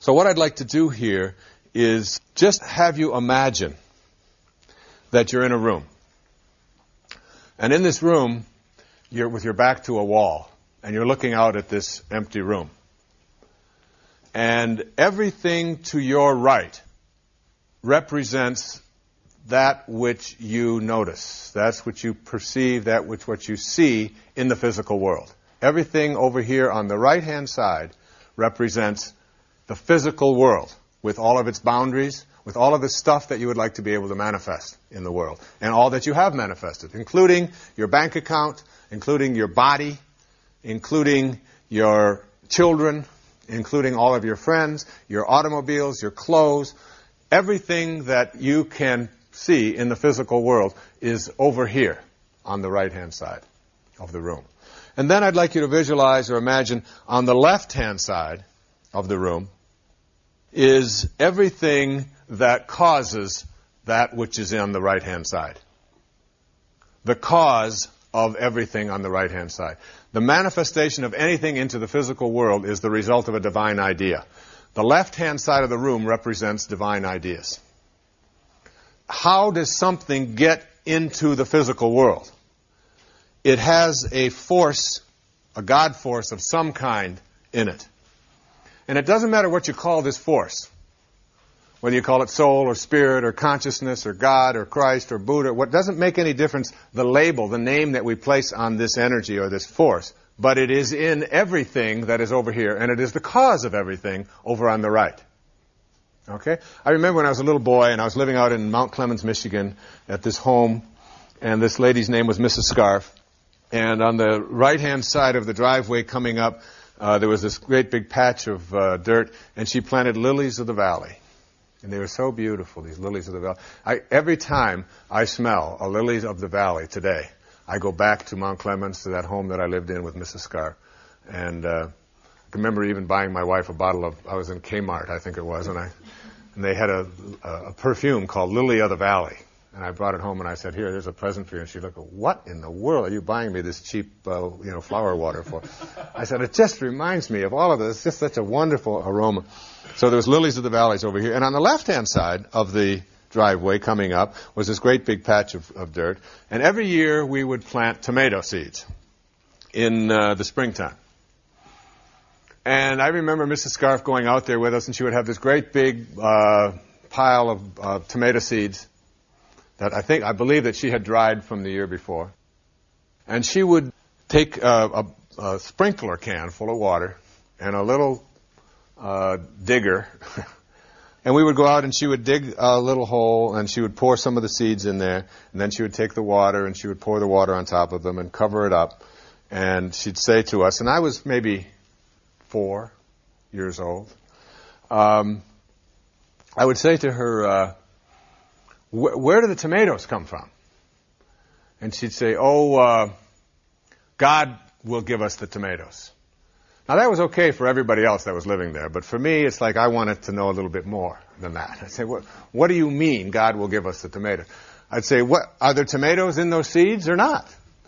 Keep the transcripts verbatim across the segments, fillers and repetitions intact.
So what I'd like to do here is just have you imagine that you're in a room. And in this room, you're with your back to a wall, and you're looking out at this empty room. And everything to your right represents that which you notice. That's what you perceive, that which what you see in the physical world. Everything over here on the right-hand side represents the physical world with all of its boundaries, with all of the stuff that you would like to be able to manifest in the world, and all that you have manifested, including your bank account, including your body, including your children, including all of your friends, your automobiles, your clothes. Everything that you can see in the physical world is over here on the right-hand side of the room. And then I'd like you to visualize or imagine on the left-hand side of the room is everything that causes that which is on the right-hand side. The cause of everything on the right-hand side. The manifestation of anything into the physical world is the result of a divine idea. The left-hand side of the room represents divine ideas. How does something get into the physical world? It has a force, a God force of some kind in it. And it doesn't matter what you call this force, whether you call it soul or spirit or consciousness or God or Christ or Buddha. What doesn't make any difference, the label, the name that we place on this energy or this force, but it is in everything that is over here, and it is the cause of everything over on the right. Okay? I remember when I was a little boy and I was living out in Mount Clemens, Michigan at this home, and this lady's name was Missus Scarf. And on the right-hand side of the driveway coming up, uh, there was this great big patch of uh, dirt, and she planted lilies of the valley. And they were so beautiful, these lilies of the valley. I, every time I smell a lilies of the valley today, I go back to Mount Clemens, to that home that I lived in with Missus Scarf. And uh, I can remember even buying my wife a bottle of, I was in Kmart, I think it was, and I and they had a, a perfume called Lily of the Valley. And I brought it home and I said, here, there's a present for you. And she looked, what in the world are you buying me this cheap, uh, you know, flower water for? I said, it just reminds me of all of this. It's just such a wonderful aroma. So there was lilies of the valleys over here. And on the left-hand side of the driveway coming up was this great big patch of, of dirt. And every year we would plant tomato seeds in uh, the springtime. And I remember Missus Scarf going out there with us, and she would have this great big uh, pile of uh, tomato seeds that I think, I believe that she had dried from the year before. And she would take a, a, a sprinkler can full of water and a little uh, digger, and we would go out and she would dig a little hole and she would pour some of the seeds in there, and then she would take the water and she would pour the water on top of them and cover it up. And she'd say to us, and I was maybe four years old, um, I would say to her, uh, where do the tomatoes come from? And she'd say, oh, uh, God will give us the tomatoes. Now, that was okay for everybody else that was living there, but for me, it's like I wanted to know a little bit more than that. I'd say, what, what do you mean God will give us the tomatoes? I'd say, what, are there tomatoes in those seeds or not?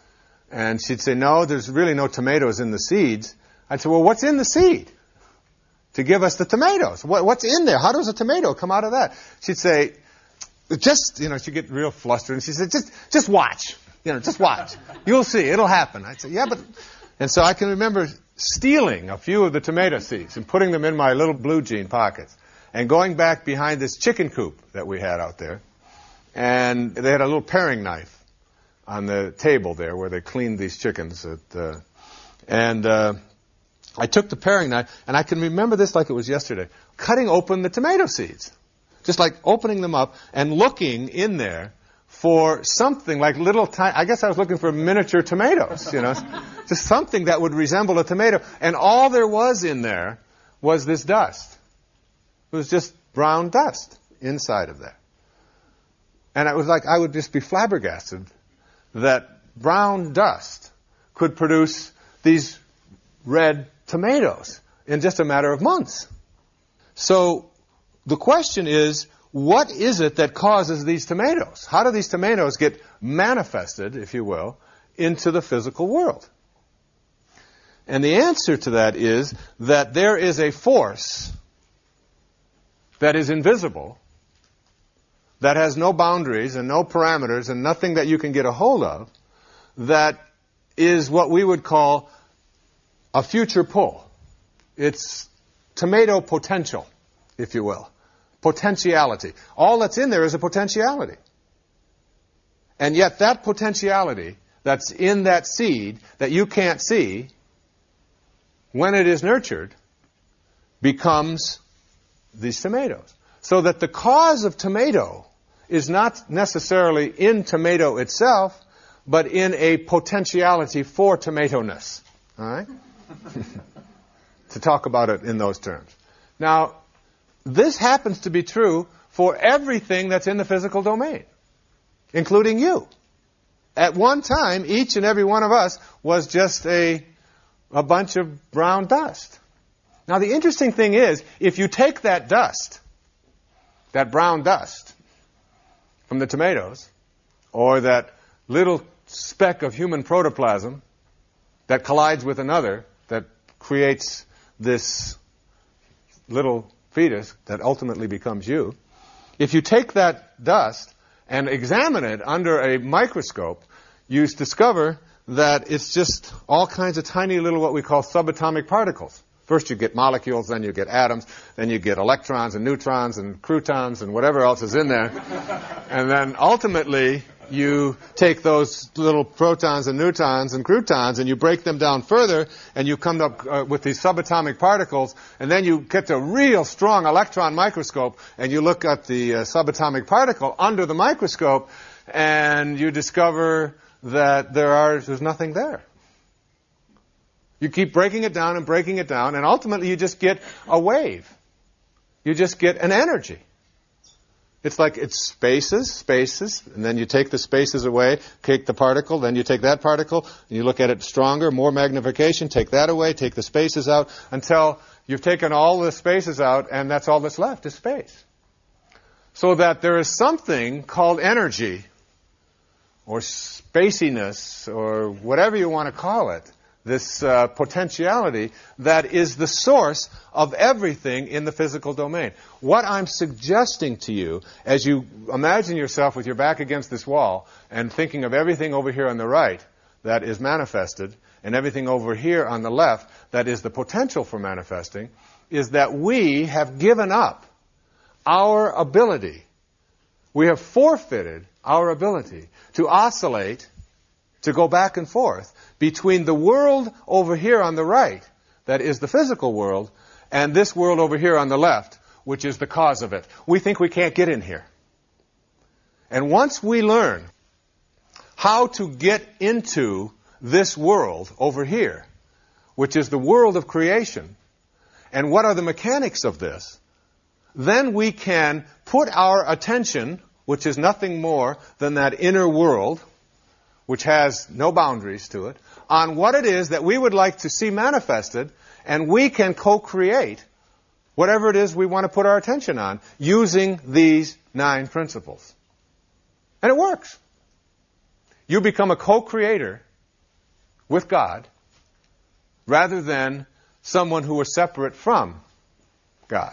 And she'd say, no, there's really no tomatoes in the seeds. I'd say, well, what's in the seed to give us the tomatoes? What, what's in there? How does a tomato come out of that? She'd say, just, you know, she'd get real flustered, and she said, just, just watch. You know, just watch. You'll see. It'll happen. I'd say, yeah, but... And so I can remember stealing a few of the tomato seeds and putting them in my little blue jean pockets and going back behind this chicken coop that we had out there. And they had a little paring knife on the table there where they cleaned these chickens. At, uh, and uh, I took the paring knife, and I can remember this like it was yesterday, cutting open the tomato seeds. Just like opening them up and looking in there for something like little tiny, I guess I was looking for miniature tomatoes, you know, just something that would resemble a tomato. And all there was in there was this dust. It was just brown dust inside of there. And it was like I would just be flabbergasted that brown dust could produce these red tomatoes in just a matter of months. So the question is, what is it that causes these tomatoes? How do these tomatoes get manifested, if you will, into the physical world? And the answer to that is that there is a force that is invisible, that has no boundaries and no parameters and nothing that you can get a hold of, that is what we would call a future pull. It's tomato potential, if you will. Potentiality. All that's in there is a potentiality. And yet that potentiality that's in that seed that you can't see, when it is nurtured, becomes these tomatoes. So that the cause of tomato is not necessarily in tomato itself, but in a potentiality for tomato-ness. All right? To talk about it in those terms. Now, this happens to be true for everything that's in the physical domain, including you. At one time, each and every one of us was just a, a bunch of brown dust. Now, the interesting thing is, if you take that dust, that brown dust from the tomatoes, or that little speck of human protoplasm that collides with another that creates this little fetus that ultimately becomes you, if you take that dust and examine it under a microscope, you discover that it's just all kinds of tiny little what we call subatomic particles. First you get molecules, then you get atoms, then you get electrons and neutrons and croutons and whatever else is in there. And then ultimately you take those little protons and neutrons and croutons and you break them down further and you come up uh, with these subatomic particles, and then you get a real strong electron microscope and you look at the uh, subatomic particle under the microscope and you discover that there are there's nothing there. You keep breaking it down and breaking it down, and ultimately you just get a wave. You just get an energy. It's like it's spaces, spaces, and then you take the spaces away, take the particle, then you take that particle, and you look at it stronger, more magnification, take that away, take the spaces out, until you've taken all the spaces out, and that's all that's left is space. So that there is something called energy, or spaciness, or whatever you want to call it, this uh, potentiality that is the source of everything in the physical domain. What I'm suggesting to you, as you imagine yourself with your back against this wall and thinking of everything over here on the right that is manifested and everything over here on the left that is the potential for manifesting, is that we have given up our ability, we have forfeited our ability to oscillate, to go back and forth between the world over here on the right, that is the physical world, and this world over here on the left, which is the cause of it. We think we can't get in here. And once we learn how to get into this world over here, which is the world of creation, and what are the mechanics of this, then we can put our attention, which is nothing more than that inner world, which has no boundaries to it, on what it is that we would like to see manifested, and we can co-create whatever it is we want to put our attention on using these nine principles. And it works. You become a co-creator with God rather than someone who is separate from God.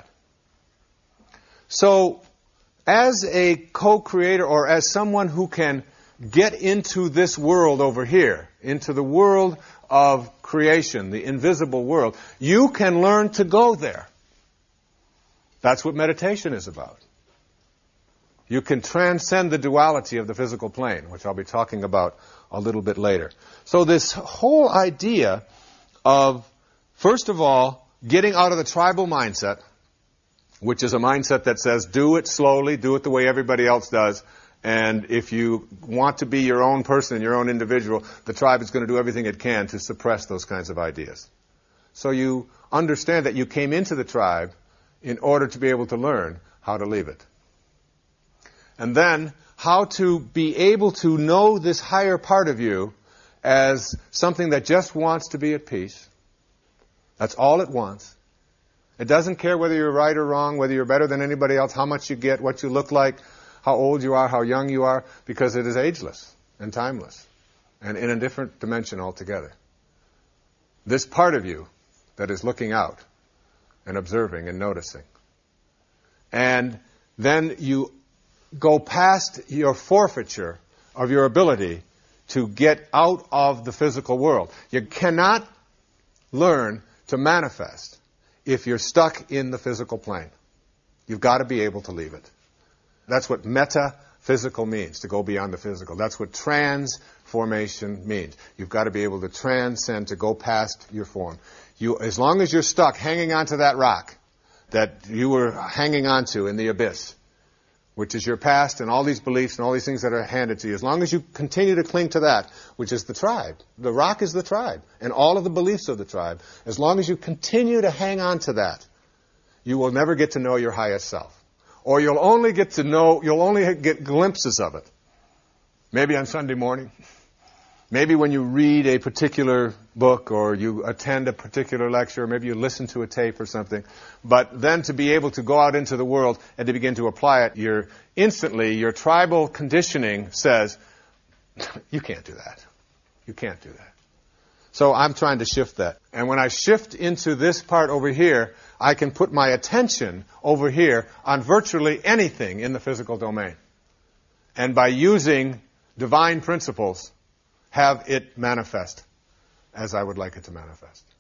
So, as a co-creator or as someone who can get into this world over here, into the world of creation, the invisible world, you can learn to go there. That's what meditation is about. You can transcend the duality of the physical plane, which I'll be talking about a little bit later. So this whole idea of, first of all, getting out of the tribal mindset, which is a mindset that says, do it slowly, do it the way everybody else does, and if you want to be your own person, your own individual, the tribe is going to do everything it can to suppress those kinds of ideas. So you understand that you came into the tribe in order to be able to learn how to leave it. And then how to be able to know this higher part of you as something that just wants to be at peace. That's all it wants. It doesn't care whether you're right or wrong, whether you're better than anybody else, how much you get, what you look like, how old you are, how young you are, because it is ageless and timeless and in a different dimension altogether. This part of you that is looking out and observing and noticing And then you go past your forfeiture of your ability to get out of the physical world. You cannot learn to manifest if you're stuck in the physical plane. You've got to be able to leave it. That's what metaphysical means, to go beyond the physical. That's what transformation means. You've got to be able to transcend, to go past your form. You, as long as you're stuck hanging onto that rock that you were hanging onto in the abyss, which is your past and all these beliefs and all these things that are handed to you, as long as you continue to cling to that, which is the tribe, the rock is the tribe, and all of the beliefs of the tribe, as long as you continue to hang on to that, you will never get to know your highest self. Or you'll only get to know, you'll only get glimpses of it. Maybe on Sunday morning. Maybe when you read a particular book or you attend a particular lecture, or maybe you listen to a tape or something. But then to be able to go out into the world and to begin to apply it, you're instantly, your tribal conditioning says, you can't do that. You can't do that. So I'm trying to shift that. And when I shift into this part over here, I can put my attention over here on virtually anything in the physical domain. And by using divine principles, have it manifest as I would like it to manifest.